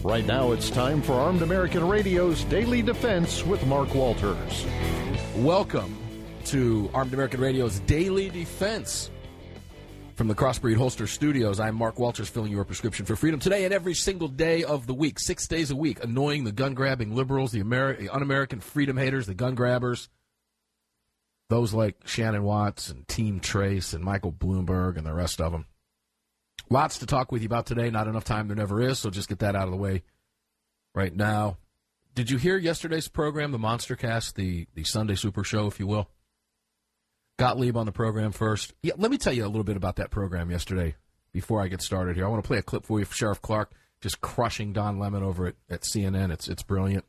Right now it's time for Armed American Radio's Daily Defense with Mark Walters. Welcome to Armed American Radio's Daily Defense. From the Crossbreed Holster Studios, I'm Mark Walters, filling your prescription for freedom today and every single day of the week, 6 days a week, annoying the gun-grabbing liberals, the un-American freedom haters, the gun grabbers, those like Shannon Watts and Team Trace and Michael Bloomberg and the rest of them. Lots to talk with you about today. Not enough time, there never is, so just get that out of the way right now. Did you hear yesterday's program, the Monster Cast, the Sunday Super Show, if you will? Gottlieb on the program first. Yeah, let me tell you a little bit about that program yesterday before I get started here. I want to play a clip for you for Sheriff Clark just crushing Don Lemon over at CNN. It's brilliant.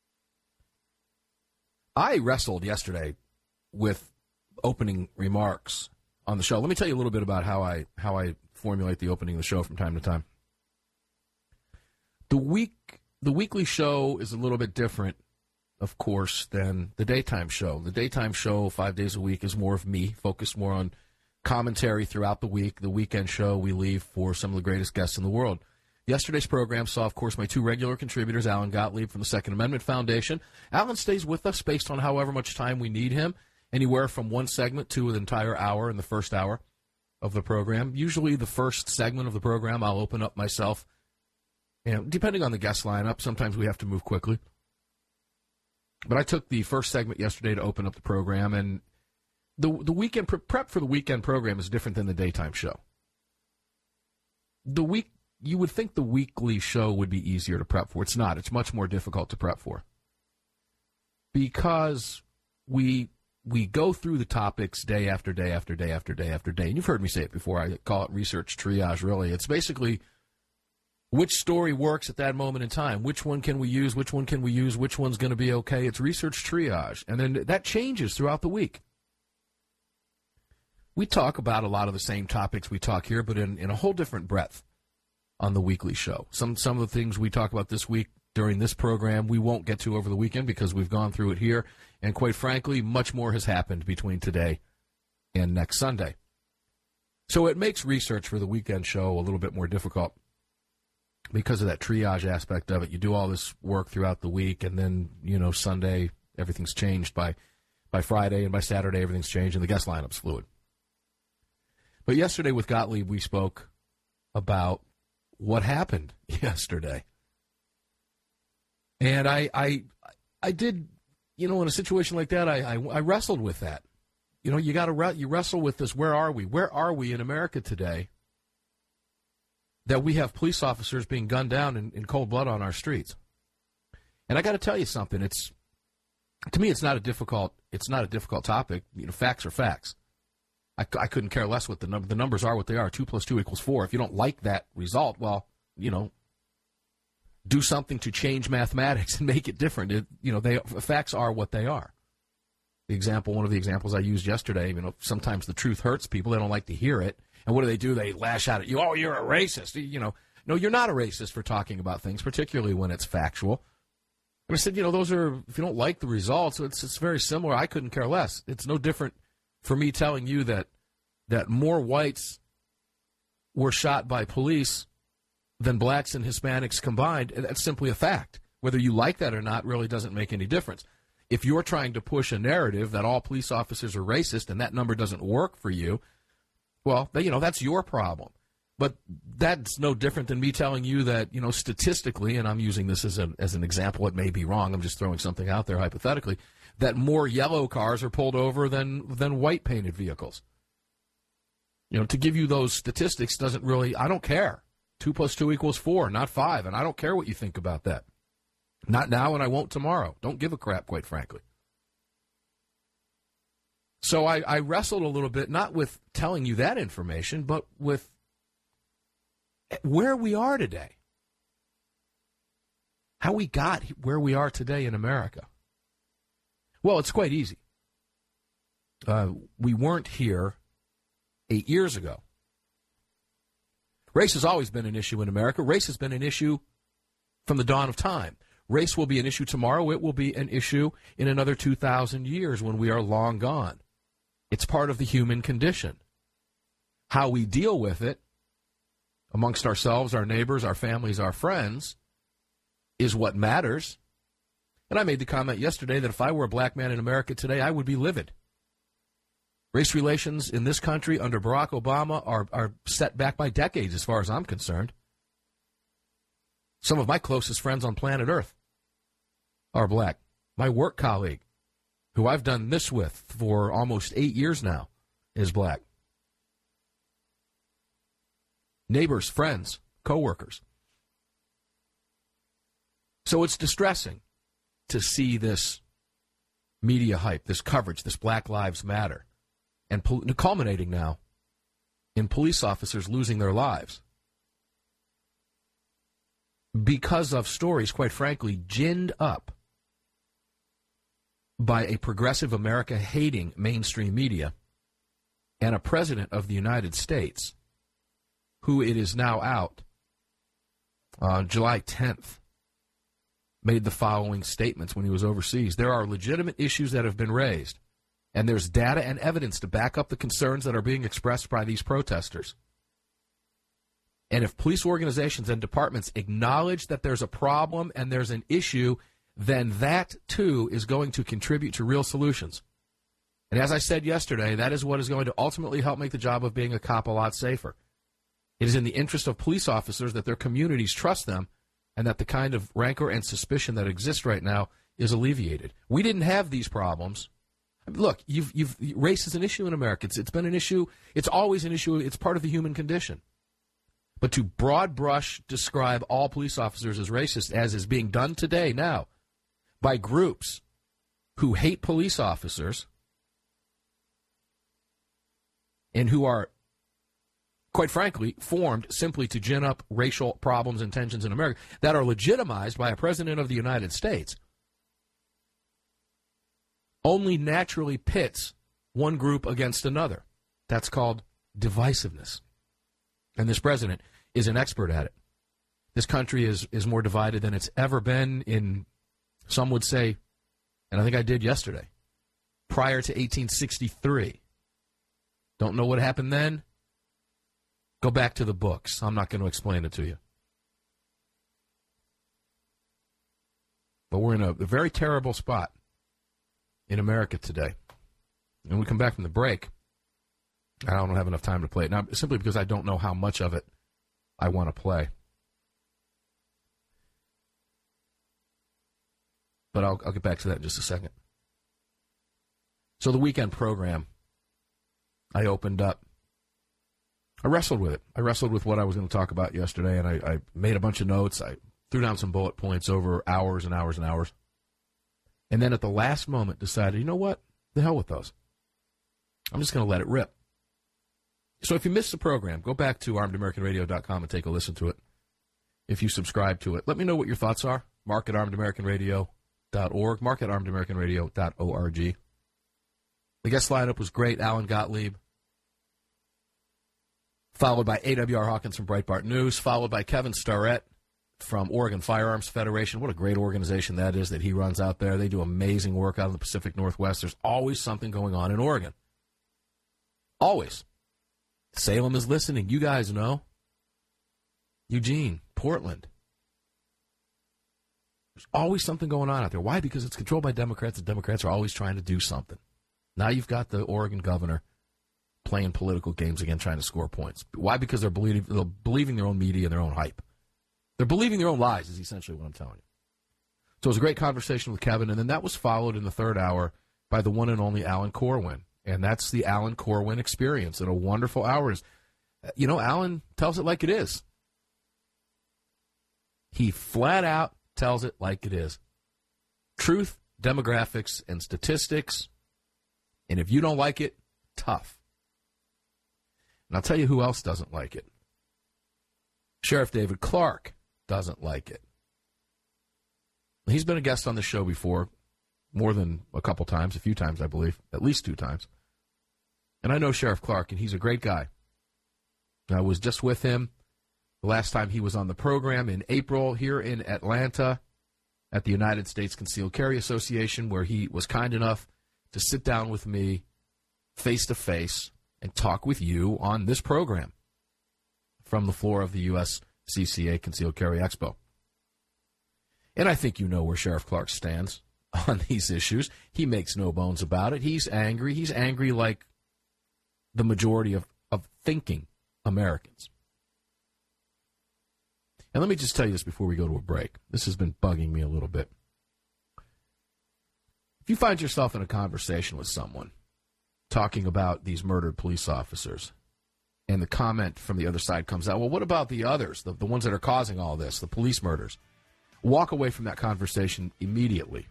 I wrestled yesterday with opening remarks on the show. Let me tell you a little bit about how I formulate the opening of the show from time to time. The weekly show is a little bit different, of course, than the daytime show. The daytime show, 5 days a week, is more of me, focused more on commentary throughout the week. The weekend show, we leave for some of the greatest guests in the world. Yesterday's program saw, of course, my two regular contributors, Alan Gottlieb from the Second Amendment Foundation. Alan stays with us based on however much time we need him, anywhere from one segment to an entire hour in the first hour of the program. Usually the first segment of the program, I'll open up myself. And depending on the guest lineup, sometimes we have to move quickly. But I took the first segment yesterday to open up the program, and the weekend prep for the weekend program is different than the daytime show. You would think the weekly show would be easier to prep for. It's not. It's much more difficult to prep for. Because we go through the topics day after day after day after day after day. And you've heard me say it before. I call it research triage, really. It's basically which story works at that moment in time. Which one can we use? Which one can we use? Which one's going to be okay? It's research triage. And then that changes throughout the week. We talk about a lot of the same topics we talk here, but in a whole different breadth on the weekly show. Some of the things we talk about this week during this program we won't get to over the weekend because we've gone through it here. And quite frankly, much more has happened between today and next Sunday. So it makes research for the weekend show a little bit more difficult because of that triage aspect of it. You do all this work throughout the week, and then, Sunday, everything's changed by Friday, and by Saturday, everything's changed, and the guest lineup's fluid. But yesterday with Gottlieb, we spoke about what happened yesterday. And I did, in a situation like that, I wrestled with that. You wrestle with this. Where are we? Where are we in America today that we have police officers being gunned down in cold blood on our streets? And I got to tell you something. To me, it's not a difficult topic. Facts are facts. I couldn't care less what the numbers are what they are. 2 + 2 = 4. If you don't like that result, well, do something to change mathematics and make it different. Facts are what they are. One of the examples I used yesterday, sometimes the truth hurts people. They don't like to hear it. And what do? They lash out at you. Oh, you're a racist. No, you're not a racist for talking about things, particularly when it's factual. And I said, those are, if you don't like the results, it's very similar. I couldn't care less. It's no different for me telling you that more whites were shot by police than blacks and Hispanics combined. That's simply a fact. Whether you like that or not really doesn't make any difference. If you're trying to push a narrative that all police officers are racist and that number doesn't work for you, well, that's your problem. But that's no different than me telling you that, statistically, and I'm using this as an example, it may be wrong, I'm just throwing something out there hypothetically, that more yellow cars are pulled over than white painted vehicles. To give you those statistics doesn't really, I don't care. 2 + 2 = 4, not 5, and I don't care what you think about that. Not now, and I won't tomorrow. Don't give a crap, quite frankly. So I wrestled a little bit, not with telling you that information, but with where we are today. How we got where we are today in America. Well, it's quite easy. We weren't here 8 years ago. Race has always been an issue in America. Race has been an issue from the dawn of time. Race will be an issue tomorrow. It will be an issue in another 2,000 years when we are long gone. It's part of the human condition. How we deal with it amongst ourselves, our neighbors, our families, our friends, is what matters. And I made the comment yesterday that if I were a black man in America today, I would be livid. Race relations in this country under Barack Obama are set back by decades as far as I'm concerned. Some of my closest friends on planet Earth are black. My work colleague, who I've done this with for almost 8 years now, is black. Neighbors, friends, coworkers. So it's distressing to see this media hype, this coverage, this Black Lives Matter, and culminating now in police officers losing their lives because of stories, quite frankly, ginned up by a progressive America hating mainstream media and a president of the United States who, it is now out on July 10th, made the following statements when he was overseas. There are legitimate issues that have been raised, and there's data and evidence to back up the concerns that are being expressed by these protesters. And if police organizations and departments acknowledge that there's a problem and there's an issue, then that, too, is going to contribute to real solutions. And as I said yesterday, that is what is going to ultimately help make the job of being a cop a lot safer. It is in the interest of police officers that their communities trust them and that the kind of rancor and suspicion that exists right now is alleviated. We didn't have these problems. Look, race is an issue in America. It's been an issue. It's always an issue. It's part of the human condition. But to broad brush describe all police officers as racist, as is being done today now by groups who hate police officers and who are, quite frankly, formed simply to gin up racial problems and tensions in America that are legitimized by a president of the United States, only naturally pits one group against another. That's called divisiveness. And this president is an expert at it. This country is more divided than it's ever been in, some would say, and I think I did yesterday, prior to 1863. Don't know what happened then? Go back to the books. I'm not going to explain it to you. But we're in a very terrible spot in America today. And when we come back from the break, I don't have enough time to play it now, simply because I don't know how much of it I want to play. But I'll get back to that in just a second. So the weekend program, I opened up. I wrestled with it. I wrestled with what I was going to talk about yesterday, and I made a bunch of notes. I threw down some bullet points over hours and hours and hours. And then at the last moment decided, you know what? The hell with those. I'm just going to let it rip. So if you missed the program, go back to armedamericanradio.com and take a listen to it. If you subscribe to it, let me know what your thoughts are. Mark at armedamericanradio.org. Mark at armedamericanradio.org. The guest lineup was great. Alan Gottlieb, followed by A.W.R. Hawkins from Breitbart News, followed by Kevin Starrett from Oregon Firearms Federation. What a great organization that is that he runs out there. They do amazing work out in the Pacific Northwest. There's always something going on in Oregon. Always. Salem is listening. You guys know. Eugene, Portland. There's always something going on out there. Why? Because it's controlled by Democrats, and Democrats are always trying to do something. Now you've got the Oregon governor playing political games again, trying to score points. Why? Because they're believing their own media and their own hype. They're believing their own lies is essentially what I'm telling you. So it was a great conversation with Kevin, and then that was followed in the third hour by the one and only Alan Corwin. And that's the Alan Corwin experience in a wonderful hour. You know, Alan tells it like it is. He flat out tells it like it is. Truth, demographics, and statistics. And if you don't like it, tough. And I'll tell you who else doesn't like it. Sheriff David Clarke doesn't like it. He's been a guest on the show before, more than a couple times, a few times, I believe, at least 2 times. And I know Sheriff Clarke, and he's a great guy. I was just with him the last time he was on the program in April here in Atlanta at the United States Concealed Carry Association, where he was kind enough to sit down with me face-to-face and talk with you on this program from the floor of the USCCA Concealed Carry Expo. And I think you know where Sheriff Clark stands on these issues. He makes no bones about it. He's angry. He's angry like the majority of thinking Americans. And let me just tell you this before we go to a break. This has been bugging me a little bit. If you find yourself in a conversation with someone talking about these murdered police officers, and the comment from the other side comes out, well, what about the others, the ones that are causing all this, the police murders? Walk away from that conversation immediately.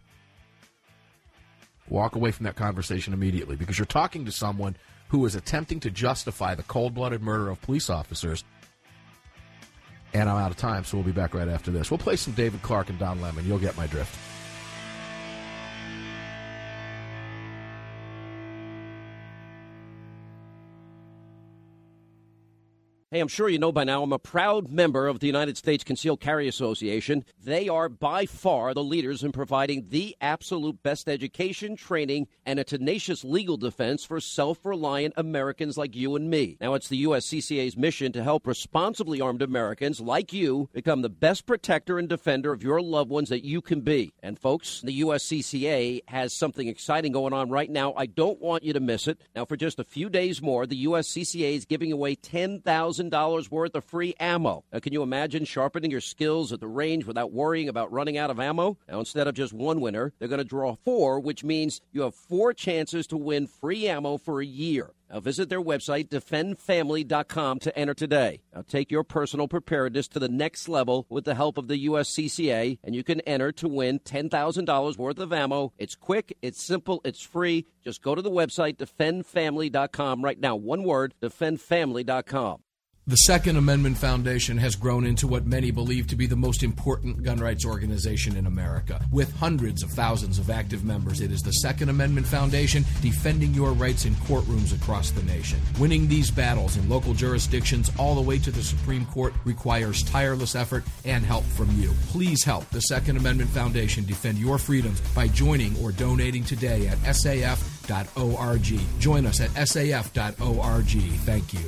Walk away from that conversation immediately, because you're talking to someone who is attempting to justify the cold-blooded murder of police officers. And I'm out of time, so we'll be back right after this. We'll play some David Clark and Don Lemon. You'll get my drift. Hey, I'm sure you know by now I'm a proud member of the United States Concealed Carry Association. They are by far the leaders in providing the absolute best education, training, and a tenacious legal defense for self-reliant Americans like you and me. Now, it's the USCCA's mission to help responsibly armed Americans like you become the best protector and defender of your loved ones that you can be. And, folks, the USCCA has something exciting going on right now. I don't want you to miss it. Now, for just a few days more, the USCCA is giving away $10,000 worth of free ammo. Now, can you imagine sharpening your skills at the range without worrying about running out of ammo? Now, instead of just one winner, they're going to draw 4, which means you have 4 chances to win free ammo for a year. Now, visit their website, defendfamily.com, to enter today. Now, take your personal preparedness to the next level with the help of the USCCA, and you can enter to win $10,000 worth of ammo. It's quick, it's simple, it's free. Just go to the website, defendfamily.com right now. One word, defendfamily.com. The Second Amendment Foundation has grown into what many believe to be the most important gun rights organization in America. With hundreds of thousands of active members, it is the Second Amendment Foundation defending your rights in courtrooms across the nation. Winning these battles in local jurisdictions all the way to the Supreme Court requires tireless effort and help from you. Please help the Second Amendment Foundation defend your freedoms by joining or donating today at saf.org. Join us at saf.org. Thank you.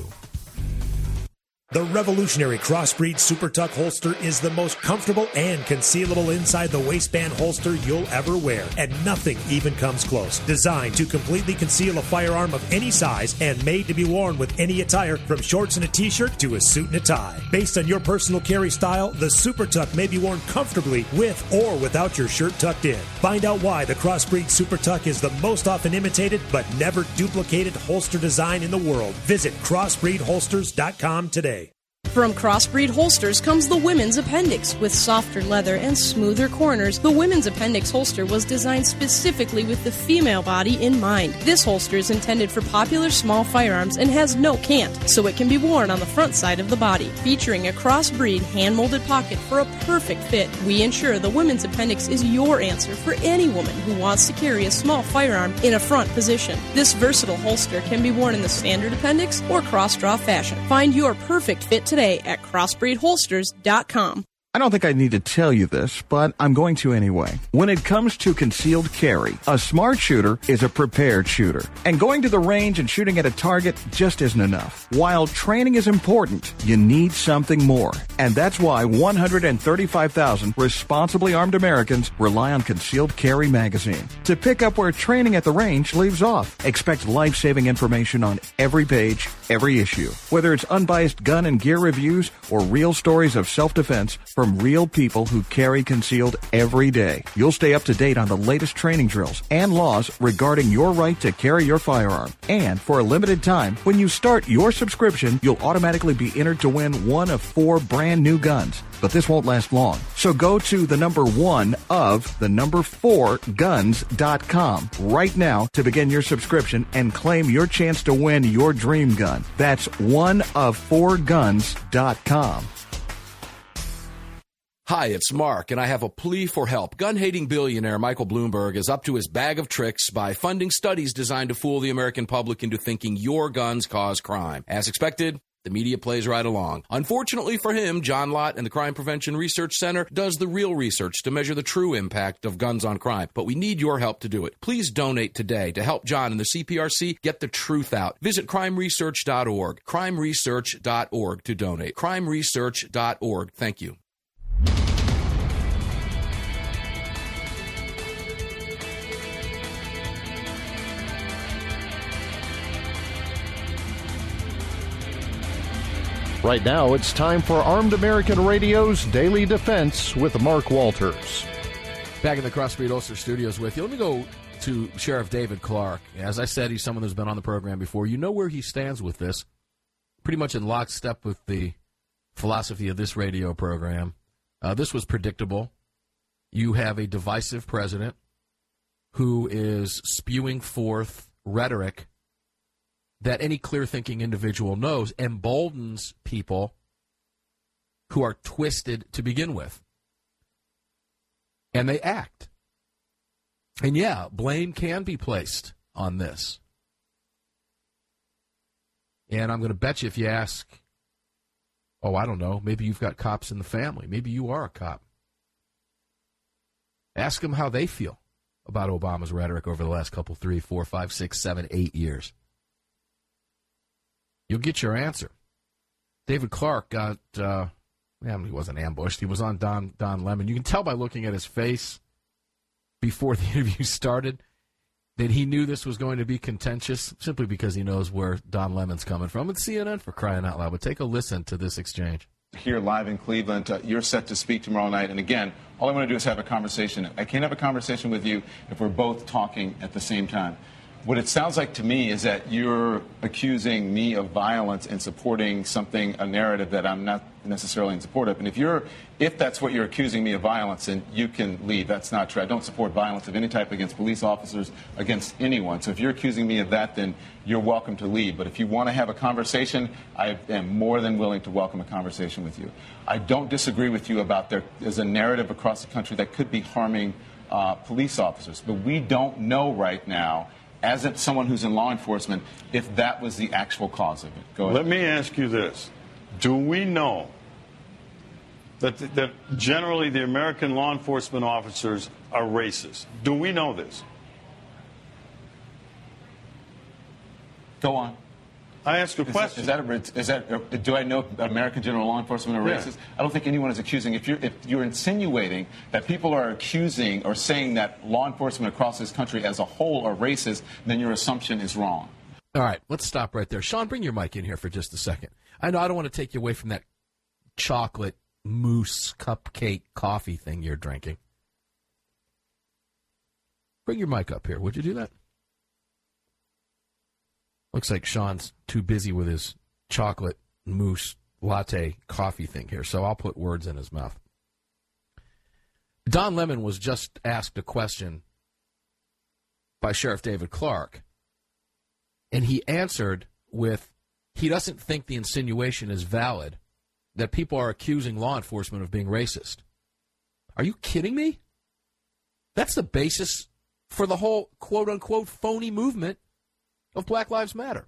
The revolutionary Crossbreed Super Tuck holster is the most comfortable and concealable inside the waistband holster you'll ever wear, and nothing even comes close. Designed to completely conceal a firearm of any size and made to be worn with any attire, from shorts and a t-shirt to a suit and a tie. Based on your personal carry style, the Super Tuck may be worn comfortably with or without your shirt tucked in. Find out why the Crossbreed Super Tuck is the most often imitated but never duplicated holster design in the world. Visit crossbreedholsters.com today. From Crossbreed Holsters comes the Women's Appendix. With softer leather and smoother corners, the Women's Appendix holster was designed specifically with the female body in mind. This holster is intended for popular small firearms and has no cant, so it can be worn on the front side of the body. Featuring a Crossbreed hand-molded pocket for a perfect fit, we ensure the Women's Appendix is your answer for any woman who wants to carry a small firearm in a front position. This versatile holster can be worn in the standard appendix or cross-draw fashion. Find your perfect fit today at crossbreedholsters.com. I don't think I need to tell you this, but I'm going to anyway. When it comes to concealed carry, a smart shooter is a prepared shooter. And going to the range and shooting at a target just isn't enough. While training is important, you need something more. And that's why 135,000 responsibly armed Americans rely on Concealed Carry magazine to pick up where training at the range leaves off. Expect life-saving information on every page, every issue. Whether it's unbiased gun and gear reviews or real stories of self-defense from real people who carry concealed every day. You'll stay up to date on the latest training drills and laws regarding your right to carry your firearm. And for a limited time, when you start your subscription, you'll automatically be entered to win one of 4 brand new guns. But this won't last long. So go to the number 1 of the number 4 guns.com right now to begin your subscription and claim your chance to win your dream gun. That's 1of4guns.com. Hi, it's Mark, and I have a plea for help. Gun-hating billionaire Michael Bloomberg is up to his bag of tricks by funding studies designed to fool the American public into thinking your guns cause crime. As expected, the media plays right along. Unfortunately for him, John Lott and the Crime Prevention Research Center does the real research to measure the true impact of guns on crime. But we need your help to do it. Please donate today to help John and the CPRC get the truth out. Visit crimeresearch.org, crimeresearch.org to donate. crimeresearch.org. Thank you. Right now, it's time for Armed American Radio's Daily Defense with Mark Walters. Back in the Crossbreed Ulster Studios with you. Let me go to Sheriff David Clarke. As I said, he's someone who's been on the program before. You know where he stands with this. Pretty much in lockstep with the philosophy of this radio program. This was predictable. You have a divisive president who is spewing forth rhetoric that any clear-thinking individual knows emboldens people who are twisted to begin with. And they act. And yeah, blame can be placed on this. And I'm going to bet you if you ask, oh, I don't know, maybe you've got cops in the family. Maybe you are a cop. Ask them how they feel about Obama's rhetoric over the last couple, 3, 4, 5, 6, 7, 8 years. You'll get your answer. David Clarke got, he wasn't ambushed. He was on Don Lemon. You can tell by looking at his face before the interview started that he knew this was going to be contentious simply because he knows where Don Lemon's coming from. It's CNN, for crying out loud. But take a listen to this exchange. Here live in Cleveland, you're set to speak tomorrow night. And again, all I want to do is have a conversation. I can't have a conversation with you if we're both talking at the same time. What it sounds like to me is that you're accusing me of violence and supporting a narrative that I'm not necessarily in support of. And if that's what you're accusing me of violence, then you can leave. That's not true. I don't support violence of any type against police officers, against anyone. So if you're accusing me of that, then you're welcome to leave. But if you want to have a conversation, I am more than willing to welcome a conversation with you. I don't disagree with you about there's a narrative across the country that could be harming police officers. But we don't know right now, as someone who's in law enforcement, if that was the actual cause of it. Go ahead. Let me ask you this. Do we know that generally the American law enforcement officers are racist? Do we know this? Go on. I ask a question. Do I know American general law enforcement are racist? I don't think anyone is accusing. If you're insinuating that people are accusing or saying that law enforcement across this country as a whole are racist, then your assumption is wrong. All right, let's stop right there. Sean, bring your mic in here for just a second. I know I don't want to take you away from that chocolate mousse cupcake coffee thing you're drinking. Bring your mic up here. Would you do that? Looks like Sean's too busy with his chocolate mousse latte coffee thing here, so I'll put words in his mouth. Don Lemon was just asked a question by Sheriff David Clarke, and he answered with, he doesn't think the insinuation is valid that people are accusing law enforcement of being racist. Are you kidding me? That's the basis for the whole quote-unquote phony movement of Black Lives Matter.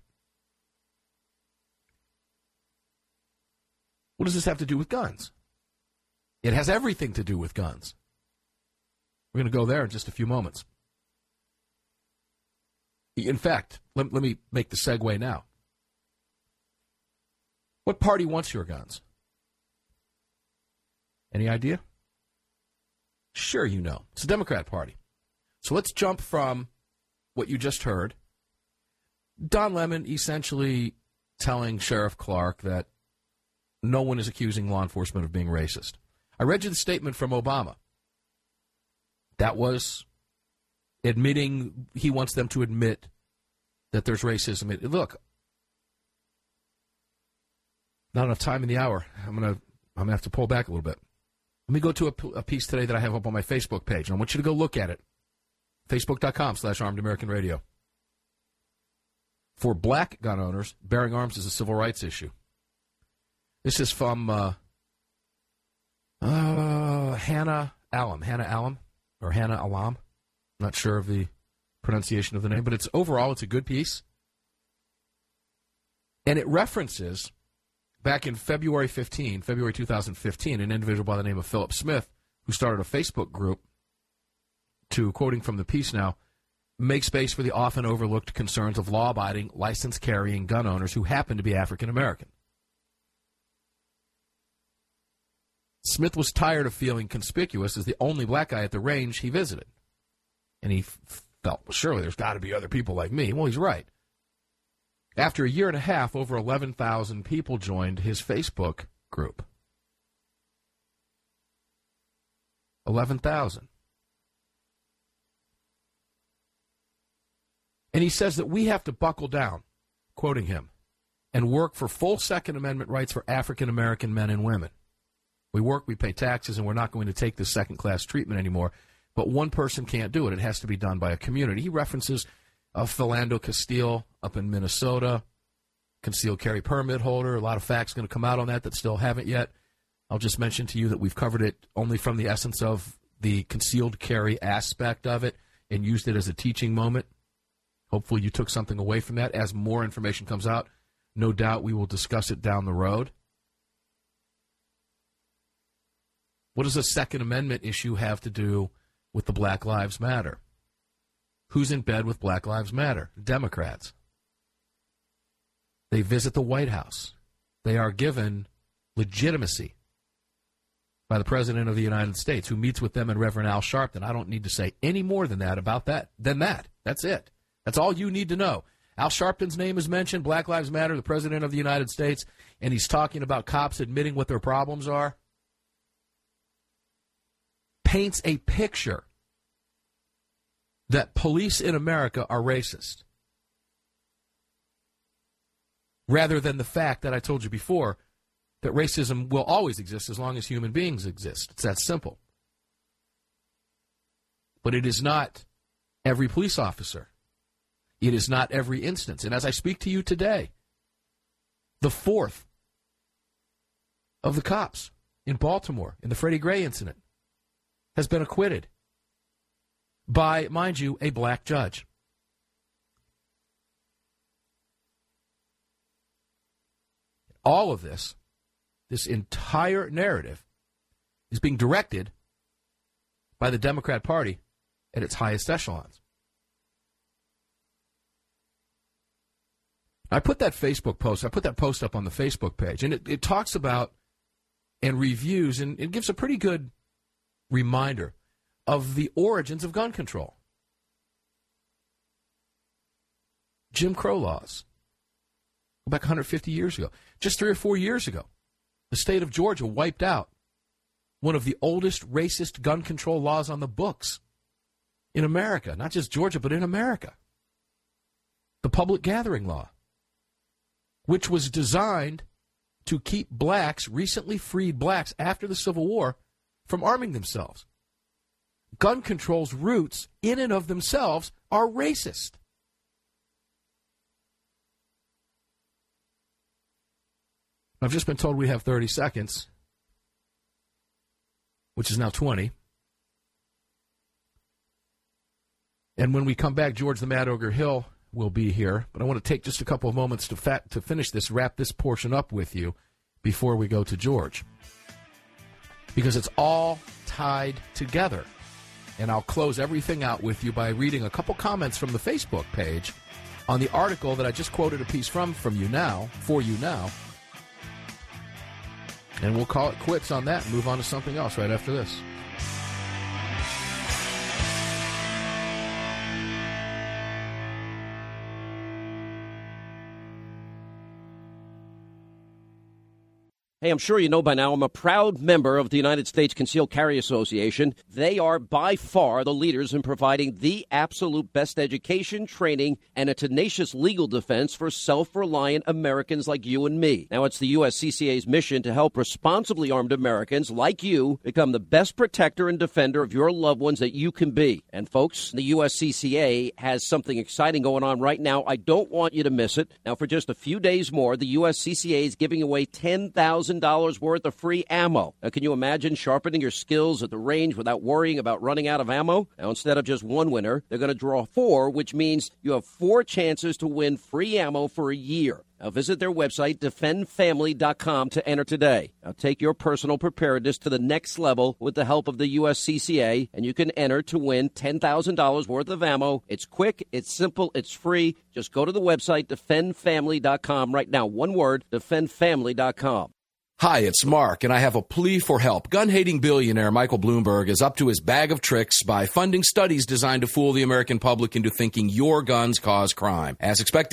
What does this have to do with guns? It has everything to do with guns. We're going to go there in just a few moments. In fact, let me make the segue now. What party wants your guns? Any idea? Sure you know. It's the Democrat Party. So let's jump from what you just heard. Don Lemon essentially telling Sheriff Clarke that no one is accusing law enforcement of being racist. I read you the statement from Obama. That was admitting he wants them to admit that there's racism. Look, not enough time in the hour. I'm gonna have to pull back a little bit. Let me go to a piece today that I have up on my Facebook page, and I want you to go look at it. Facebook.com/ArmedAmericanRadio. For black gun owners, bearing arms is a civil rights issue. This is from Hannah Alam. Hannah Alam? Or Hannah Alam? Not sure of the pronunciation of the name, but it's a good piece. And it references, back in February 2015, an individual by the name of Philip Smith, who started a Facebook group to, quoting from the piece now, make space for the often overlooked concerns of law-abiding, license-carrying gun owners who happen to be African-American. Smith was tired of feeling conspicuous as the only black guy at the range he visited. And he felt, well, surely there's got to be other people like me. Well, he's right. After a year and a half, over 11,000 people joined his Facebook group. 11,000. And he says that we have to buckle down, quoting him, and work for full Second Amendment rights for African-American men and women. We work, we pay taxes, and we're not going to take this second-class treatment anymore. But one person can't do it. It has to be done by a community. He references Philando Castile up in Minnesota, concealed carry permit holder. A lot of facts going to come out on that still haven't yet. I'll just mention to you that we've covered it only from the essence of the concealed carry aspect of it and used it as a teaching moment. Hopefully you took something away from that. As more information comes out, no doubt we will discuss it down the road. What does a Second Amendment issue have to do with the Black Lives Matter? Who's in bed with Black Lives Matter? Democrats. They visit the White House. They are given legitimacy by the President of the United States, who meets with them and Reverend Al Sharpton. I don't need to say any more than that about that. That's it. That's all you need to know. Al Sharpton's name is mentioned, Black Lives Matter, the President of the United States, and he's talking about cops admitting what their problems are. Paints a picture that police in America are racist, rather than the fact that I told you before, that racism will always exist as long as human beings exist. It's that simple. But it is not every police officer. It is not every instance. And as I speak to you today, the fourth of the cops in Baltimore in the Freddie Gray incident has been acquitted by, mind you, a black judge. All of this entire narrative is being directed by the Democrat Party at its highest echelons. I put that post up on the Facebook page, and it talks about and reviews, and it gives a pretty good reminder of the origins of gun control. Jim Crow laws. Go back 150 years ago. Just 3 or 4 years ago, the state of Georgia wiped out one of the oldest racist gun control laws on the books in America. Not just Georgia, but in America. The public gathering law, which was designed to keep blacks, recently freed blacks after the Civil War, from arming themselves. Gun control's roots, in and of themselves, are racist. I've just been told we have 30 seconds, which is now 20. And when we come back, George the Mad Ogre Hill will be here. But I want to take just a couple of moments to finish this, wrap this portion up with you before we go to George. Because it's all tied together. And I'll close everything out with you by reading a couple comments from the Facebook page on the article that I just quoted a piece from you now, for you now. And we'll call it quits on that and move on to something else right after this. Hey, I'm sure you know by now I'm a proud member of the United States Concealed Carry Association. They are by far the leaders in providing the absolute best education, training, and a tenacious legal defense for self-reliant Americans like you and me. Now, it's the USCCA's mission to help responsibly armed Americans like you become the best protector and defender of your loved ones that you can be. And folks, the USCCA has something exciting going on right now. I don't want you to miss it. Now, for just a few days more, the USCCA is giving away $10,000 worth of free ammo. Now, can you imagine sharpening your skills at the range without worrying about running out of ammo? Now, instead of just one winner, they're going to draw 4, which means you have 4 chances to win free ammo for a year. Now, visit their website, defendfamily.com, to enter today. Now, take your personal preparedness to the next level with the help of the USCCA, and you can enter to win $10,000 worth of ammo. It's quick, it's simple, it's free. Just go to the website, defendfamily.com right now. One word, defendfamily.com. Hi, it's Mark, and I have a plea for help. Gun-hating billionaire Michael Bloomberg is up to his bag of tricks by funding studies designed to fool the American public into thinking your guns cause crime. As expected,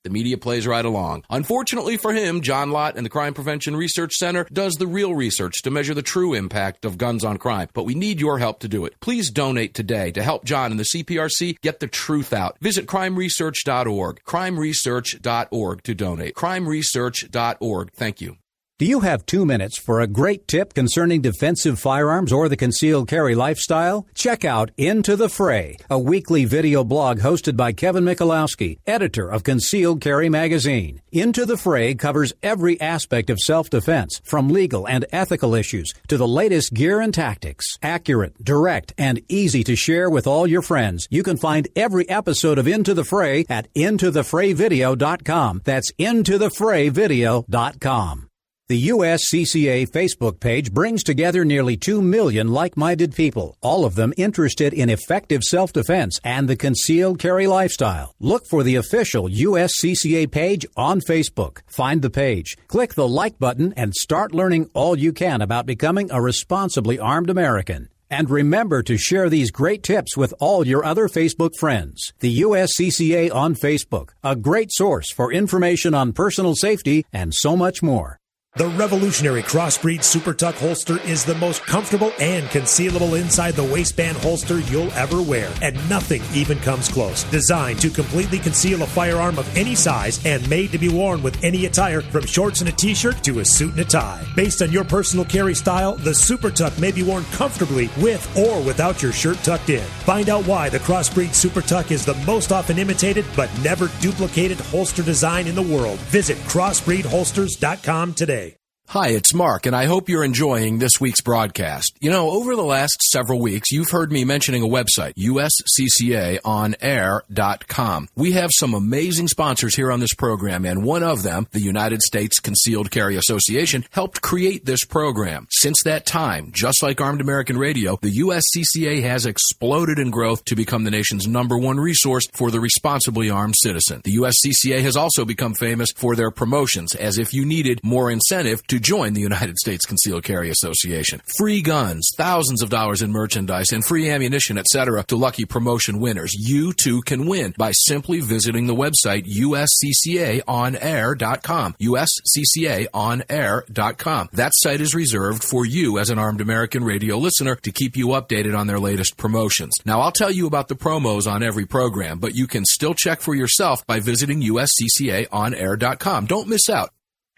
The media plays right along. Unfortunately for him, John Lott and the Crime Prevention Research Center does the real research to measure the true impact of guns on crime. But we need your help to do it. Please donate today to help John and the CPRC get the truth out. Visit crimeresearch.org. crimeresearch.org to donate. crimeresearch.org. Thank you. Do you have 2 minutes for a great tip concerning defensive firearms or the concealed carry lifestyle? Check out Into the Fray, a weekly video blog hosted by Kevin Michalowski, editor of Concealed Carry magazine. Into the Fray covers every aspect of self-defense, from legal and ethical issues to the latest gear and tactics. Accurate, direct, and easy to share with all your friends. You can find every episode of Into the Fray at intothefrayvideo.com. That's intothefrayvideo.com. The USCCA Facebook page brings together nearly 2 million like-minded people, all of them interested in effective self-defense and the concealed carry lifestyle. Look for the official USCCA page on Facebook. Find the page, click the like button, and start learning all you can about becoming a responsibly armed American. And remember to share these great tips with all your other Facebook friends. The USCCA on Facebook, a great source for information on personal safety and so much more. The revolutionary Crossbreed Super Tuck holster is the most comfortable and concealable inside the waistband holster you'll ever wear, and nothing even comes close. Designed to completely conceal a firearm of any size and made to be worn with any attire, from shorts and a t-shirt to a suit and a tie. Based on your personal carry style, the Super Tuck may be worn comfortably with or without your shirt tucked in. Find out why the Crossbreed Super Tuck is the most often imitated but never duplicated holster design in the world. Visit crossbreedholsters.com today. Hi, it's Mark, and I hope you're enjoying this week's broadcast. You know, over the last several weeks, you've heard me mentioning a website, usccaonair.com. We have some amazing sponsors here on this program, and one of them, the United States Concealed Carry Association, helped create this program. Since that time, just like Armed American Radio, the USCCA has exploded in growth to become the nation's #1 resource for the responsibly armed citizen. The USCCA has also become famous for their promotions, as if you needed more incentive to join the United States Concealed Carry Association. Free guns, thousands of dollars in merchandise, and free ammunition, etc. to lucky promotion winners. You too can win by simply visiting the website usccaonair.com. usccaonair.com. That site is reserved for you as an Armed American Radio listener to keep you updated on their latest promotions. Now, I'll tell you about the promos on every program, but you can still check for yourself by visiting usccaonair.com. Don't miss out.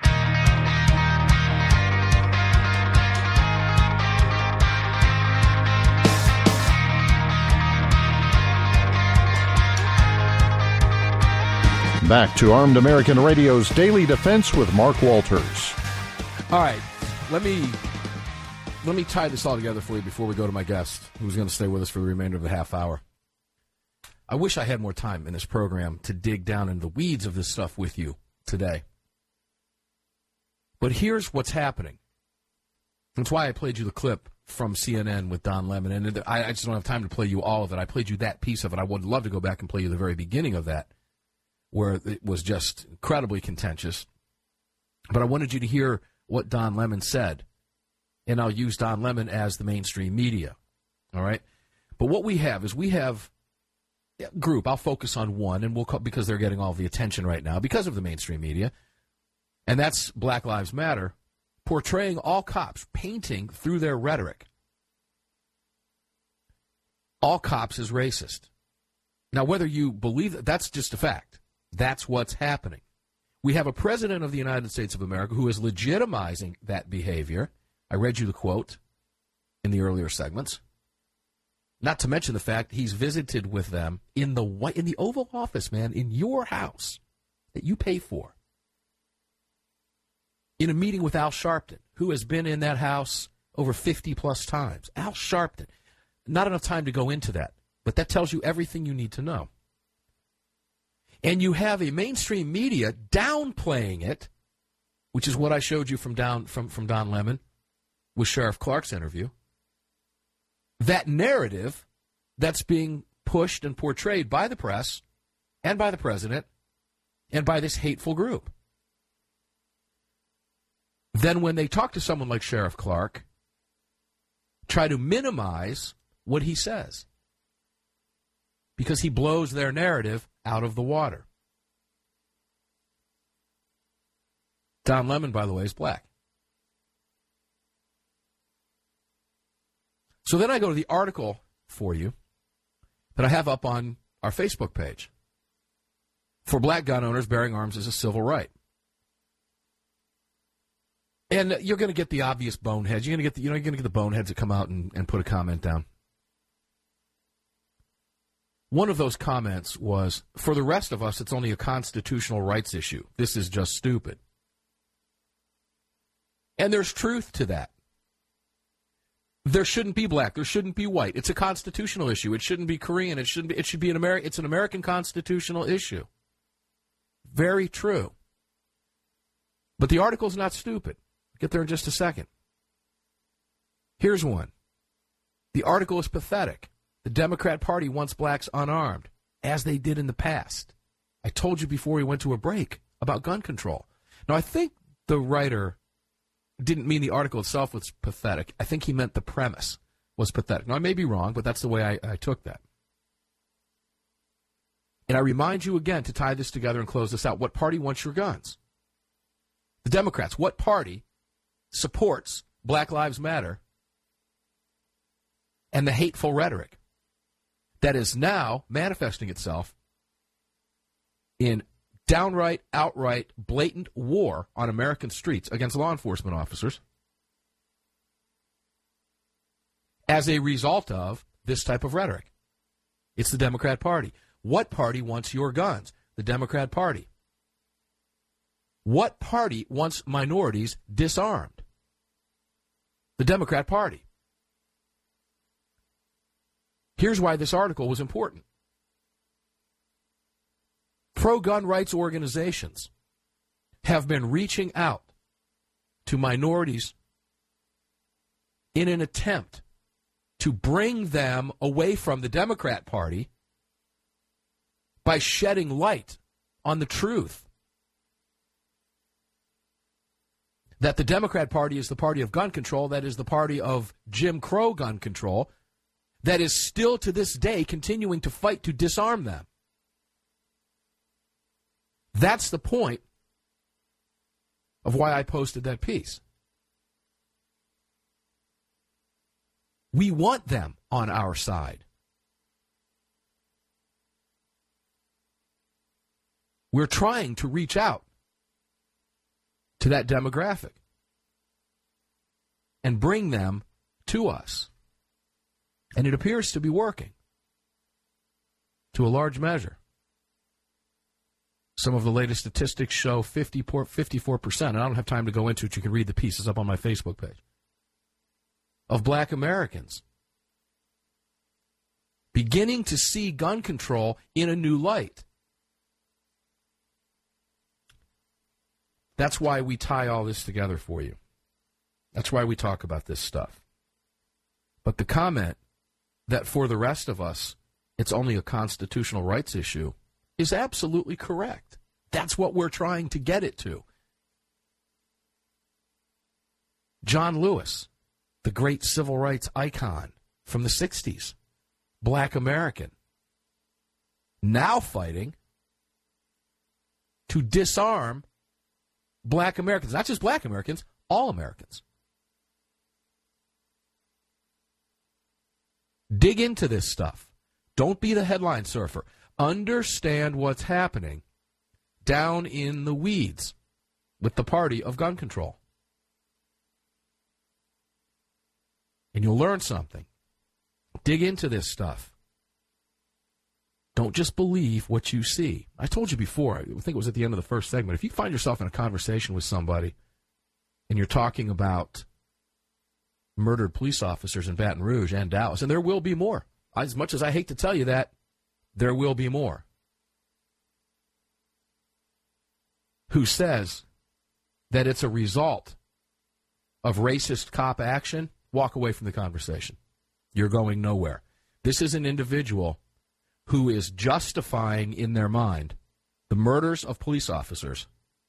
Back to Armed American Radio's Daily Defense with Mark Walters. All right, let me tie this all together for you before we go to my guest, who's going to stay with us for the remainder of the half hour. I wish I had more time in this program to dig down into the weeds of this stuff with you today. But here's what's happening. That's why I played you the clip from CNN with Don Lemon, and I just don't have time to play you all of it. I played you that piece of it. I would love to go back and play you the very beginning of that, where it was just incredibly contentious. But I wanted you to hear what Don Lemon said, and I'll use Don Lemon as the mainstream media, all right? But what we have is a group. I'll focus on one, and because they're getting all the attention right now because of the mainstream media, and that's Black Lives Matter, portraying all cops, painting through their rhetoric all cops as racist. Now, whether you believe that, that's just a fact. That's what's happening. We have a president of the United States of America who is legitimizing that behavior. I read you the quote in the earlier segments. Not to mention the fact he's visited with them in the Oval Office, man, in your house that you pay for, in a meeting with Al Sharpton, who has been in that house over 50-plus times. Al Sharpton. Not enough time to go into that, but that tells you everything you need to know. And you have a mainstream media downplaying it, which is what I showed you from Don Lemon with Sheriff Clark's interview. That narrative that's being pushed and portrayed by the press and by the president and by this hateful group. Then when they talk to someone like Sheriff Clark, try to minimize what he says because he blows their narrative out of the water. Don Lemon, by the way, is black. So then I go to the article for you that I have up on our Facebook page. For black gun owners, bearing arms is a civil right. And you're going to get the obvious boneheads. You're going to get the boneheads that come out and put a comment down. One of those comments was, for the rest of us, it's only a constitutional rights issue. This is just stupid. And there's truth to that. There shouldn't be black. There shouldn't be white. It's a constitutional issue. It shouldn't be Korean. It should be it's an American constitutional issue. Very true. But the article's not stupid. I'll get there in just a second. Here's one. The article is pathetic. The Democrat Party wants blacks unarmed, as they did in the past. I told you before we went to a break about gun control. Now, I think the writer didn't mean the article itself was pathetic. I think he meant the premise was pathetic. Now, I may be wrong, but that's the way I took that. And I remind you again to tie this together and close this out. What party wants your guns? The Democrats. What party supports Black Lives Matter and the hateful rhetoric that is now manifesting itself in downright, outright, blatant war on American streets against law enforcement officers as a result of this type of rhetoric? It's the Democrat Party. What party wants your guns? The Democrat Party. What party wants minorities disarmed? The Democrat Party. Here's why this article was important. Pro-gun rights organizations have been reaching out to minorities in an attempt to bring them away from the Democrat Party by shedding light on the truth that the Democrat Party is the party of gun control, that is the party of Jim Crow gun control, that is still to this day continuing to fight to disarm them. That's the point of why I posted that piece. We want them on our side. We're trying to reach out to that demographic and bring them to us. And it appears to be working to a large measure. Some of the latest statistics show 54%, and I don't have time to go into it. You can read the pieces up on my Facebook page, of black Americans beginning to see gun control in a new light. That's why we tie all this together for you. That's why we talk about this stuff. But the comment that for the rest of us, it's only a constitutional rights issue is absolutely correct. That's what we're trying to get it to. John Lewis, the great civil rights icon from the 60s, black American, now fighting to disarm black Americans. Not just black Americans, all Americans. Dig into this stuff. Don't be the headline surfer. Understand what's happening down in the weeds with the party of gun control. And you'll learn something. Dig into this stuff. Don't just believe what you see. I told you before, I think it was at the end of the first segment, if you find yourself in a conversation with somebody and you're talking about murdered police officers in Baton Rouge and Dallas, and there will be more. As much as I hate to tell you that, there will be more. Who says that it's a result of racist cop action? Walk away from the conversation. You're going nowhere. This is an individual who is justifying in their mind the murders of police officers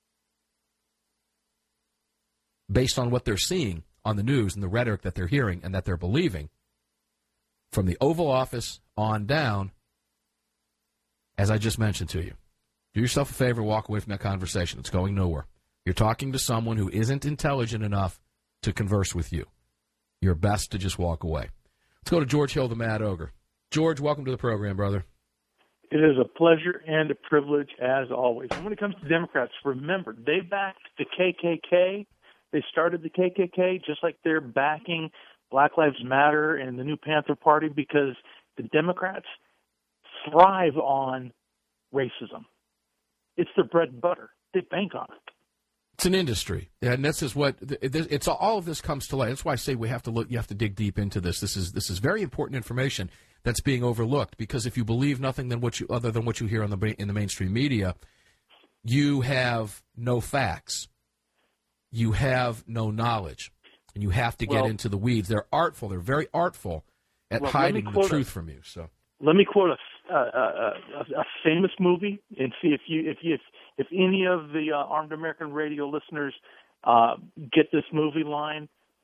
based on what they're seeing on the news and the rhetoric that they're hearing and that they're believing from the Oval Office on down, as I just mentioned to you. Do yourself a favor, walk away from that conversation. It's going nowhere. You're talking to someone who isn't intelligent enough to converse with you. You're best to just walk away. Let's go to George Hill, the Mad Ogre. George, welcome to the program, brother. It is a pleasure and a privilege, as always. And when it comes to Democrats, remember, they backed the KKK. They started the KKK just like they're backing Black Lives Matter and the New Panther Party, because the Democrats thrive on racism. It's their bread and butter. They bank on it. It's an industry, and this is what it's. All of this comes to light. That's why I say we have to look. You have to dig deep into this. This is very important information that's being overlooked, because if you believe nothing other than what you hear in the mainstream media, you have no facts, you have no knowledge, and you have to get into the weeds. They're artful. They're very artful at hiding the truth from you. So let me quote a famous movie and see if any of the Armed American Radio listeners get this movie line.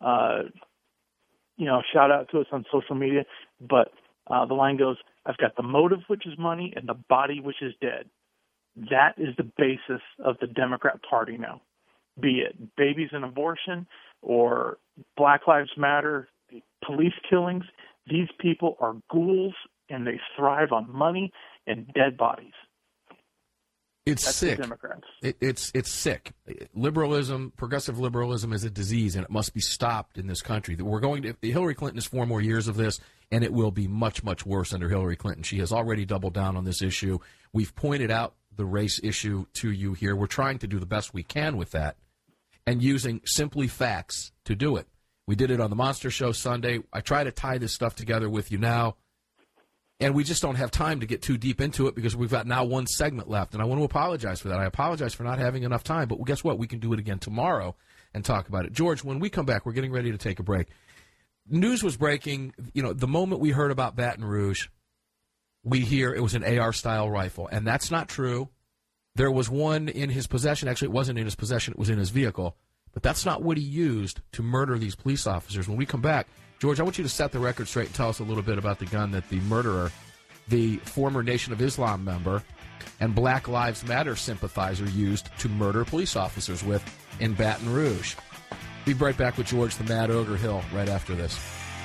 Shout out to us on social media. But the line goes, "I've got the motive, which is money, and the body, which is dead." That is the basis of the Democrat Party now. Be it babies and abortion or Black Lives Matter, police killings, these people are ghouls, and they thrive on money and dead bodies. It's sick. The Democrats. It's sick. Liberalism, progressive liberalism, is a disease, and it must be stopped in this country. Hillary Clinton has 4 more years of this, and it will be much, much worse under Hillary Clinton. She has already doubled down on this issue. We've pointed out the race issue to you here. We're trying to do the best we can with that, and using simply facts to do it. We did it on the Monster Show Sunday. I try to tie this stuff together with you now, and we just don't have time to get too deep into it because we've got now 1 segment left, and I want to apologize for that. I apologize for not having enough time, but guess what? We can do it again tomorrow and talk about it. George, when we come back, we're getting ready to take a break. News was breaking. The moment we heard about Baton Rouge, we hear it was an AR-style rifle, and that's not true. There was one in his possession. Actually, it wasn't in his possession. It was in his vehicle. But that's not what he used to murder these police officers. When we come back, George, I want you to set the record straight and tell us a little bit about the gun that the murderer, the former Nation of Islam member and Black Lives Matter sympathizer, used to murder police officers with in Baton Rouge. Be right back with George the Mad Ogre Hill right after this.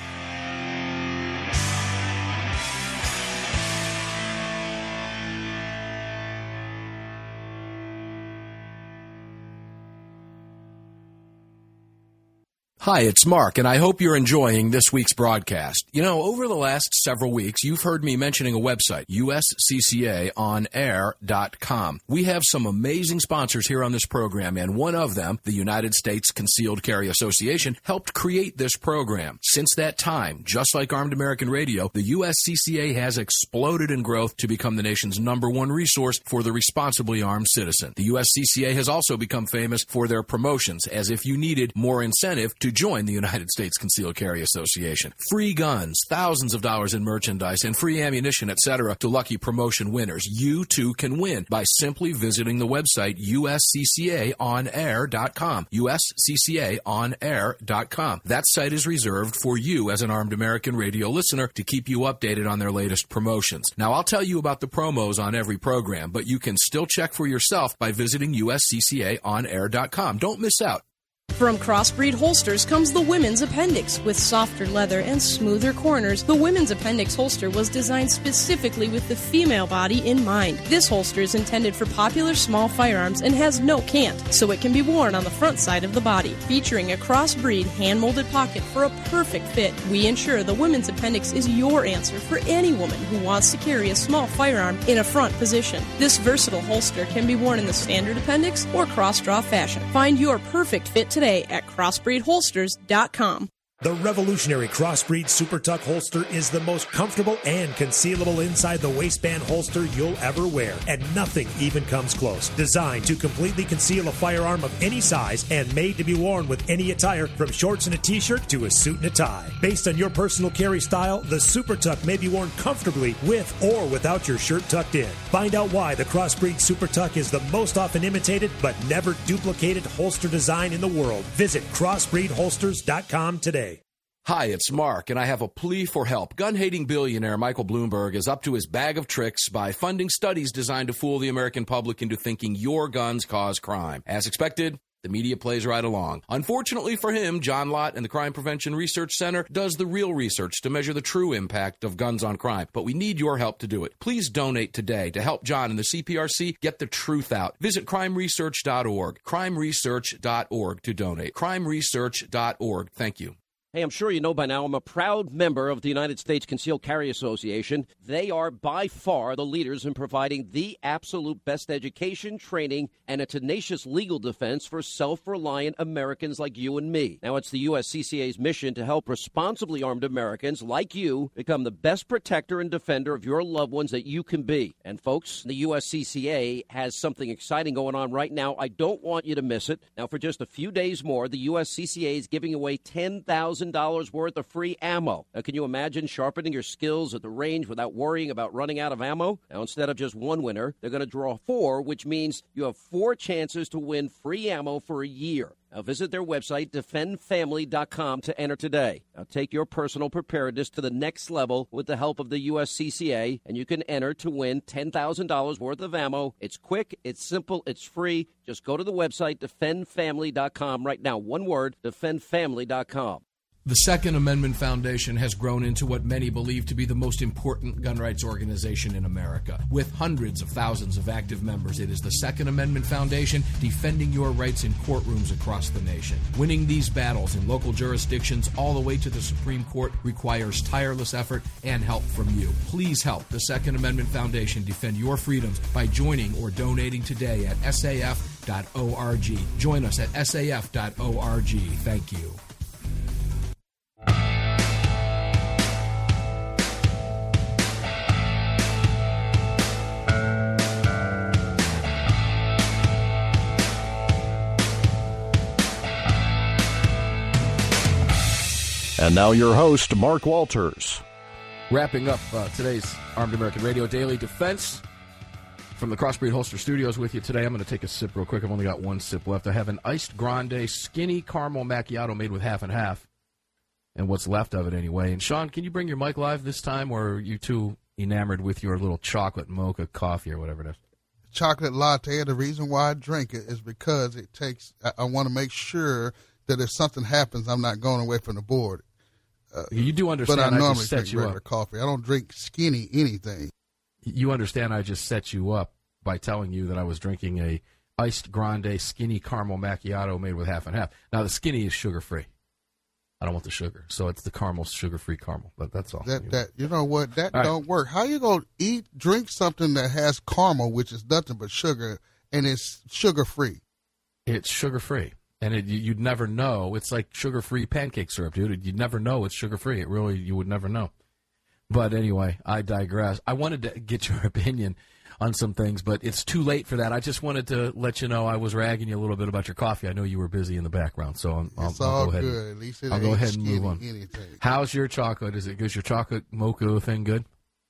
Hi, it's Mark, and I hope you're enjoying this week's broadcast. Over the last several weeks, you've heard me mentioning a website, usccaonair.com. We have some amazing sponsors here on this program, and one of them, the United States Concealed Carry Association, helped create this program. Since that time, just like Armed American Radio, the USCCA has exploded in growth to become the nation's #1 resource for the responsibly armed citizen. The USCCA has also become famous for their promotions, as if you needed more incentive to join the United States Concealed Carry Association. Free guns, thousands of dollars in merchandise, and free ammunition, etc. to lucky promotion winners. You too can win by simply visiting the website usccaonair.com. usccaonair.com. That site is reserved for you as an Armed American Radio listener to keep you updated on their latest promotions. Now, I'll tell you about the promos on every program, but you can still check for yourself by visiting usccaonair.com. Don't miss out. From Crossbreed Holsters comes the Women's Appendix. With softer leather and smoother corners, the Women's Appendix holster was designed specifically with the female body in mind. This holster is intended for popular small firearms and has no cant, so it can be worn on the front side of the body. Featuring a crossbreed hand-molded pocket for a perfect fit, we ensure the Women's Appendix is your answer for any woman who wants to carry a small firearm in a front position. This versatile holster can be worn in the standard appendix or cross-draw fashion. Find your perfect fit today at crossbreedholsters.com. The revolutionary Crossbreed Super Tuck holster is the most comfortable and concealable inside the waistband holster you'll ever wear, and nothing even comes close. Designed to completely conceal a firearm of any size and made to be worn with any attire, from shorts and a t-shirt to a suit and a tie. Based on your personal carry style, the Super Tuck may be worn comfortably with or without your shirt tucked in. Find out why the Crossbreed Super Tuck is the most often imitated but never duplicated holster design in the world. Visit crossbreedholsters.com today. Hi, it's Mark, and I have a plea for help. Gun-hating billionaire Michael Bloomberg is up to his bag of tricks by funding studies designed to fool the American public into thinking your guns cause crime. As expected, The media plays right along. Unfortunately for him, John Lott and the Crime Prevention Research Center does the real research to measure the true impact of guns on crime. But we need your help to do it. Please donate today to help John and the CPRC get the truth out. Visit crimeresearch.org. crimeresearch.org to donate. crimeresearch.org. Thank you. Hey, I'm sure you know by now I'm a proud member of the United States Concealed Carry Association. They are by far the leaders in providing the absolute best education, training, and a tenacious legal defense for self-reliant Americans like you and me. Now, it's the USCCA's mission to help responsibly armed Americans like you become the best protector and defender of your loved ones that you can be. And folks, the USCCA has something exciting going on right now. I don't want you to miss it. Now, for just a few days more, the USCCA is giving away $10,000 worth of free ammo. Now, can you imagine sharpening your skills at the range without worrying about running out of ammo? Now, instead of just one winner, they're going to draw 4, which means you have 4 chances to win free ammo for a year. Now, visit their website, defendfamily.com, to enter today. Now, take your personal preparedness to the next level with the help of the USCCA, and you can enter to win $10,000 worth of ammo. It's quick, it's simple, it's free. Just go to the website, defendfamily.com right now. One word, defendfamily.com. The Second Amendment Foundation has grown into what many believe to be the most important gun rights organization in America. With hundreds of thousands of active members, it is the Second Amendment Foundation defending your rights in courtrooms across the nation. Winning these battles in local jurisdictions all the way to the Supreme Court requires tireless effort and help from you. Please help the Second Amendment Foundation defend your freedoms by joining or donating today at saf.org. Join us at saf.org. Thank you. And now your host, Mark Walters. Wrapping up today's Armed American Radio Daily Defense from the Crossbreed Holster Studios with you today. I'm going to take a sip real quick. I've only got one sip left. I have an iced grande skinny caramel macchiato made with half and half, and what's left of it anyway. And Sean, can you bring your mic live this time, or are you too enamored with your little chocolate mocha coffee or whatever it is? Chocolate latte. The reason why I drink it is because it takes. I want to make sure that if something happens, I'm not going away from the board. You do understand, but I normally just set drink regular coffee. I don't drink skinny anything. You understand I just set you up by telling you that I was drinking a iced grande skinny caramel macchiato made with half and half. Now, the skinny is sugar-free. I don't want the sugar, so it's the caramel, sugar-free caramel. But that's all. You know what? That all don't work. How you going to drink something that has caramel, which is nothing but sugar, and it's sugar-free? It's sugar-free. And you'd never know. It's like sugar-free pancake syrup, dude. You'd never know it's sugar-free. You would never know. But anyway, I digress. I wanted to get your opinion on some things, but it's too late for that. I just wanted to let you know I was ragging you a little bit about your coffee. I know you were busy in the background, so I'll go ahead. Good. At least I'll go ahead and move on. Anything. How's your chocolate? Is your chocolate mocha thing good?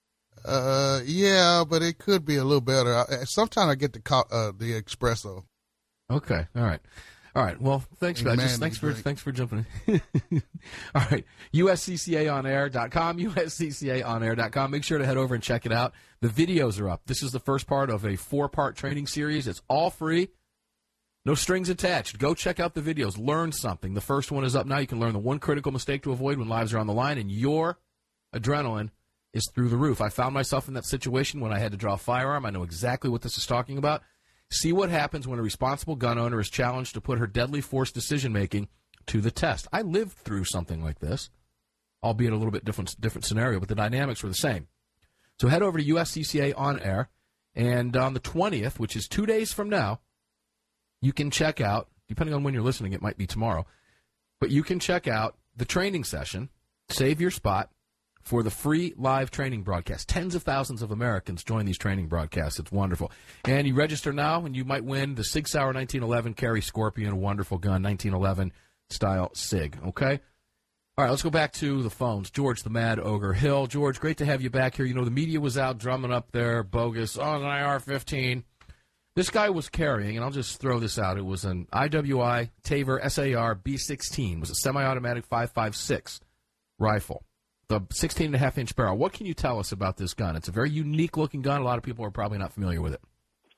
Yeah, but it could be a little better. Sometimes I get the espresso. Okay, all right. All right. Well, thanks for that. Thanks for jumping in. All right. USCCAonair.com, USCCAonair.com. Make sure to head over and check it out. The videos are up. This is the first part of a 4-part training series. It's all free. No strings attached. Go check out the videos. Learn something. The first one is up now. You can learn the one critical mistake to avoid when lives are on the line, and your adrenaline is through the roof. I found myself in that situation when I had to draw a firearm. I know exactly what this is talking about. See what happens when a responsible gun owner is challenged to put her deadly force decision-making to the test. I lived through something like this, albeit a little bit different scenario, but the dynamics were the same. So head over to USCCA On Air, and on the 20th, which is 2 days from now, you can check out, depending on when you're listening, it might be tomorrow, but you can check out the training session, save your spot, for the free live training broadcast. Tens of thousands of Americans join these training broadcasts. It's wonderful. And you register now, and you might win the Sig Sauer 1911 Carry Scorpion, a wonderful gun, 1911 style Sig. Okay? All right, let's go back to the phones. George, the Mad Ogre Hill. George, great to have you back here. You know, the media was out drumming up their bogus, an IR-15. This guy was carrying, and I'll just throw this out, it was an IWI Taver SAR B16. It was a semi-automatic 5.56 rifle. The 16.5-inch barrel. What can you tell us about this gun? It's a very unique-looking gun. A lot of people are probably not familiar with it.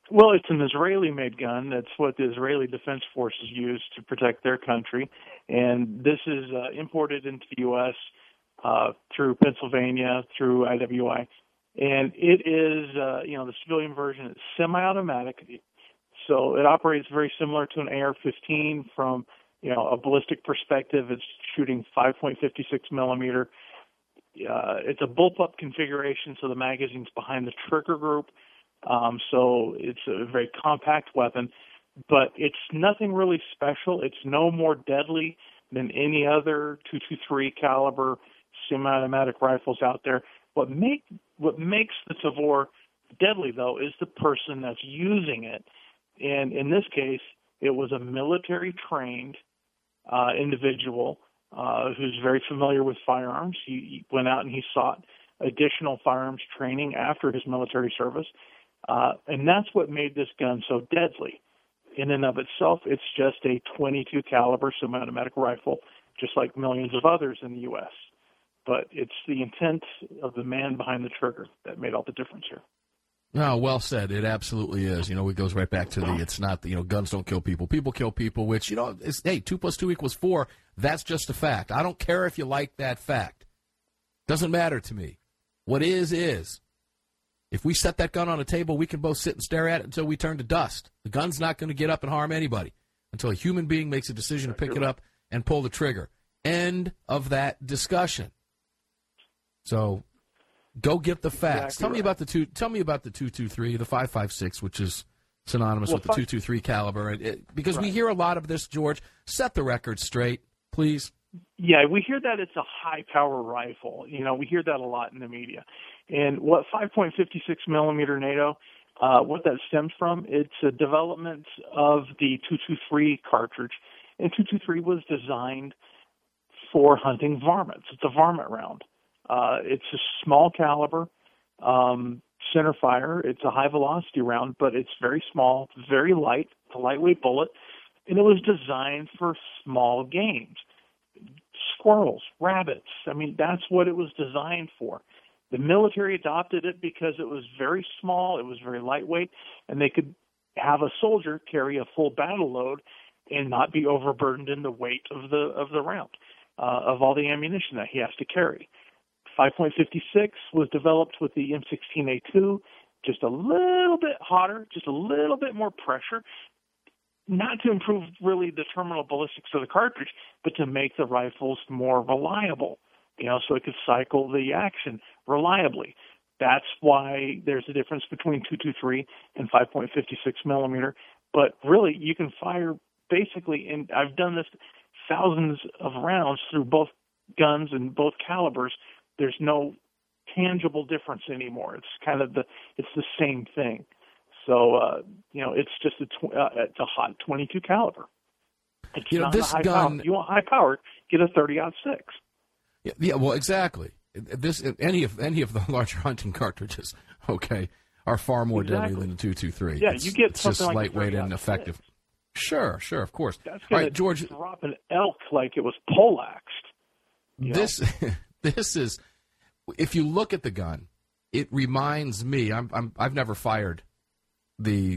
Well, it's an Israeli-made gun. That's what the Israeli Defense Forces use to protect their country. And this is imported into the U.S. Through Pennsylvania, through IWI. And it is, the civilian version is semi-automatic. So it operates very similar to an AR-15 from, a ballistic perspective. It's shooting 5.56 millimeter. It's a bullpup configuration, so the magazine's behind the trigger group. So it's a very compact weapon, but it's nothing really special. It's no more deadly than any other .223 caliber semi-automatic rifles out there. What makes the Tavor deadly, though, is the person that's using it. And in this case, it was a military-trained individual who's very familiar with firearms. He went out and he sought additional firearms training after his military service. And that's what made this gun so deadly. In and of itself, it's just a .22 caliber semi-automatic rifle, just like millions of others in the U.S. But it's the intent of the man behind the trigger that made all the difference here. No, well said. It absolutely is. It goes right back to it's not, guns don't kill people. People kill people, which, is, hey, 2 + 2 = 4. That's just a fact. I don't care if you like that fact. Doesn't matter to me. What is. If we set that gun on a table, we can both sit and stare at it until we turn to dust. The gun's not going to get up and harm anybody until a human being makes a decision to pick it up and pull the trigger. End of that discussion. So go get the facts. Tell me about the .223, the 5.56, which is synonymous with the .223 caliber. Because we hear a lot of this, George. Set the record straight, please. Yeah, we hear that it's a high-power rifle. We hear that a lot in the media. And what 5.56 millimeter NATO, what that stems from, it's a development of the .223 cartridge. And .223 was designed for hunting varmints. It's a varmint round. It's a small caliber center fire. It's a high-velocity round, but it's very small, very light. It's a lightweight bullet. And it was designed for small games. Squirrels, rabbits. That's what it was designed for. The military adopted it because it was very small, it was very lightweight, and they could have a soldier carry a full battle load and not be overburdened in the weight of the round, of all the ammunition that he has to carry. 5.56 was developed with the M16A2, just a little bit hotter, just a little bit more pressure, not to improve really the terminal ballistics of the cartridge, but to make the rifles more reliable, so it could cycle the action reliably. That's why there's a difference between .223 and 5.56 millimeter. But really, you can fire basically, and I've done this thousands of rounds through both guns and both calibers. There's no tangible difference anymore. It's kind of it's the same thing. So, it's just it's a hot .22 caliber. It's not this a high gun. Power. You want high power, get a 30-06. Yeah, well, exactly. Any of the larger hunting cartridges, are far more deadly than the .223. Yeah, you get it's something just like lightweight and effective. Sure, of course. That's All going right, George. Drop an elk like it was poleaxed. This is, if you look at the gun, it reminds me. I've never fired the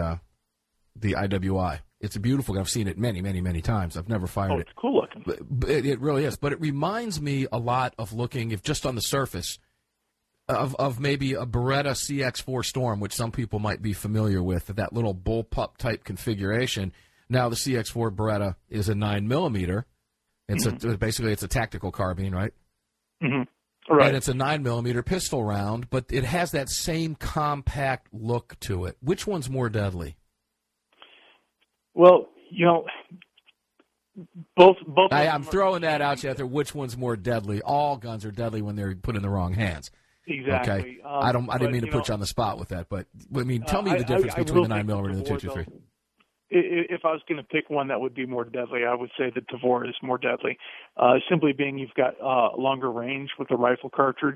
IWI. It's a beautiful gun. I've seen it many, many, many times. I've never fired it. It's cool looking. But it really is. But it reminds me a lot of looking, if just on the surface, of maybe a Beretta CX4 Storm, which some people might be familiar with, that little bullpup type configuration. Now the CX4 Beretta is a 9mm. It's basically it's a tactical carbine, right? Mm-hmm. Right. And it's a 9mm pistol round, but it has that same compact look to it. Which one's more deadly? Well, both. I'm throwing that out there. Which one's more deadly? All guns are deadly when they're put in the wrong hands. Exactly. Okay. I didn't mean to put you on the spot with that, but tell me the difference between the 9mm and the .223. If I was going to pick one that would be more deadly, I would say the Tavor is more deadly. Simply being, you've got longer range with the rifle cartridge.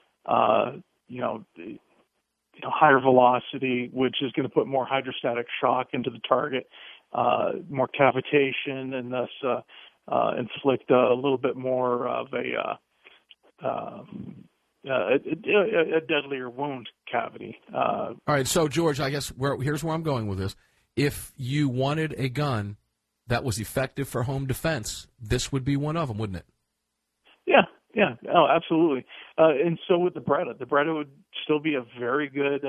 Higher velocity, which is going to put more hydrostatic shock into the target, more cavitation, and thus inflict a little bit more of a a deadlier wound cavity. All right, so George, I guess here's where I'm going with this. If you wanted a gun that was effective for home defense, this would be one of them, wouldn't it? Yeah, oh, absolutely. And so with the Beretta would still be a very good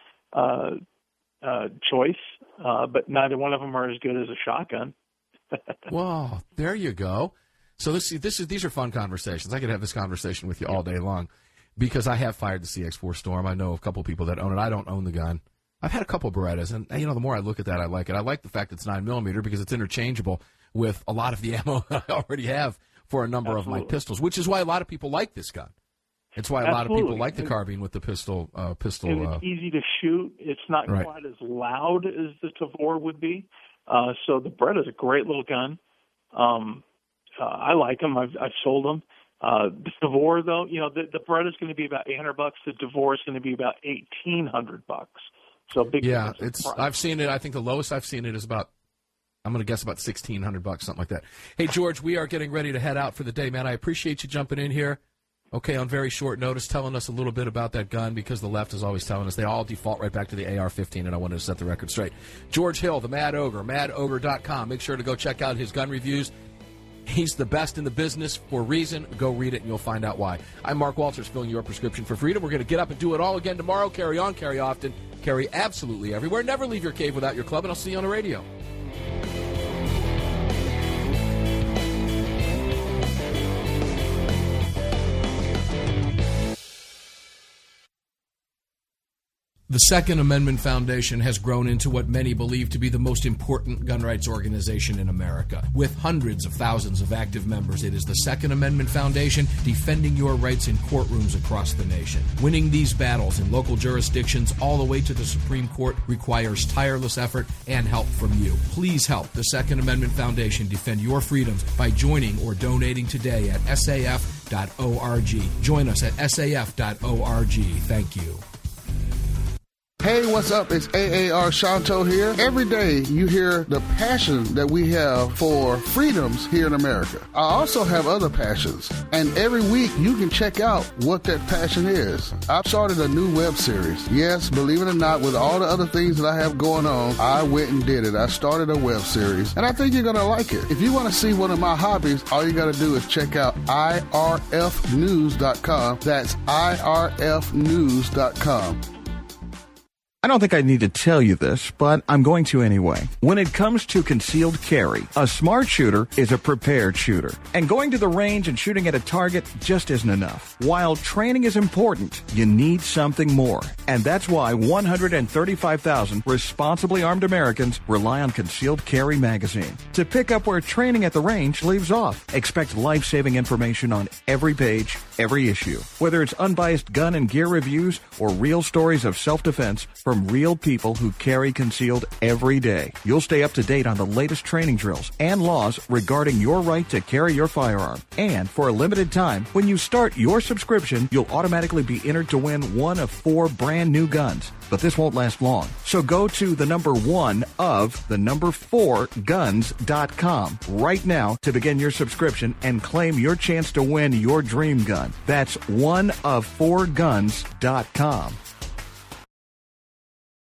choice, but neither one of them are as good as a shotgun. Well, there you go. So these are fun conversations. I could have this conversation with you all day long because I have fired the CX-4 Storm. I know a couple people that own it. I don't own the gun. I've had a couple of Berettas, and the more I look at that, I like it. I like the fact it's 9mm because it's interchangeable with a lot of the ammo I already have for a number of my pistols, which is why a lot of people like this gun. It's why a lot of people like the carbine with the pistol. And it's easy to shoot. It's not quite as loud as the Tavor would be. So the Beretta is a great little gun. I like them. I've sold them. The Tavor, though, the Beretta is going to be about $800. The Tavor is going to be about $1,800. So big. Yeah, I've seen it. I think the lowest I've seen it is about, I'm going to guess about $1,600, something like that. Hey, George, we are getting ready to head out for the day, man. I appreciate you jumping in here. Okay, on very short notice, telling us a little bit about that gun because the left is always telling us they all default right back to the AR-15, and I wanted to set the record straight. George Hill, the Mad Ogre, madogre.com. Make sure to go check out his gun reviews. He's the best in the business for a reason. Go read it, and you'll find out why. I'm Mark Walters, filling your prescription for freedom. We're going to get up and do it all again tomorrow. Carry on, carry often, carry absolutely everywhere. Never leave your cave without your club, and I'll see you on the radio. The Second Amendment Foundation has grown into what many believe to be the most important gun rights organization in America. With hundreds of thousands of active members, it is the Second Amendment Foundation defending your rights in courtrooms across the nation. Winning these battles in local jurisdictions all the way to the Supreme Court requires tireless effort and help from you. Please help the Second Amendment Foundation defend your freedoms by joining or donating today at saf.org. Join us at saf.org. Thank you. Hey, what's up? It's AAR Shanto here. Every day you hear the passion that we have for freedoms here in America. I also have other passions, and every week you can check out what that passion is. I've started a new web series. Yes, believe it or not, with all the other things that I have going on, I went and did it. I started a web series, and I think you're going to like it. If you want to see one of my hobbies, all you got to do is check out irfnews.com. That's irfnews.com. I don't think I need to tell you this, but I'm going to anyway. When it comes to concealed carry, a smart shooter is a prepared shooter. And going to the range and shooting at a target just isn't enough. While training is important, you need something more. And that's why 135,000 responsibly armed Americans rely on Concealed Carry magazine to pick up where training at the range leaves off. Expect life-saving information on every page, every issue. Whether it's unbiased gun and gear reviews or real stories of self-defense from real people who carry concealed every day. You'll stay up to date on the latest training drills and laws regarding your right to carry your firearm. And for a limited time, when you start your subscription, you'll automatically be entered to win one of 4 brand new guns. But this won't last long. So go to the number 1 of the number 4guns.com right now to begin your subscription and claim your chance to win your dream gun. That's 1of4guns.com.